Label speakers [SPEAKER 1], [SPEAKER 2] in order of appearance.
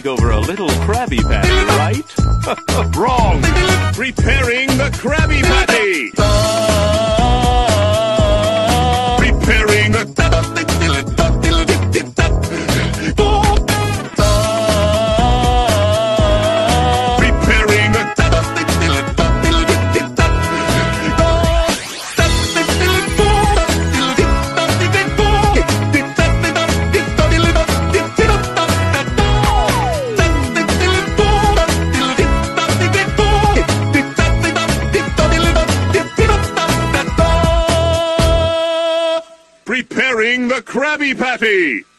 [SPEAKER 1] make over a little Krabby Patty, right? Wrong! Preparing the Krabby Patty! Preparing the... Preparing the Krabby Patty!